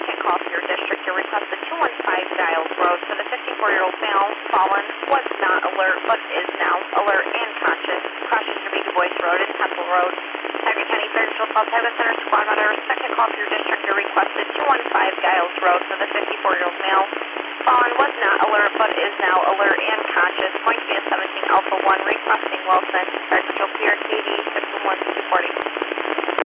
second call for your district. Your request is 215 Giles Road for the 54-year-old male fallen was not alert but is now alert and conscious. Caution to be Du Bois Road and Temple Road. Tioga County Surgical Falls Tioga Center Squad Monitor, second call for your district. Your request is 215 Giles Road for the 54-year-old male fallen was not alert but is now alert and conscious. Point via 17 Alpha 1 requesting Wilson. Sergeant Joe Pierre, KD 611 240.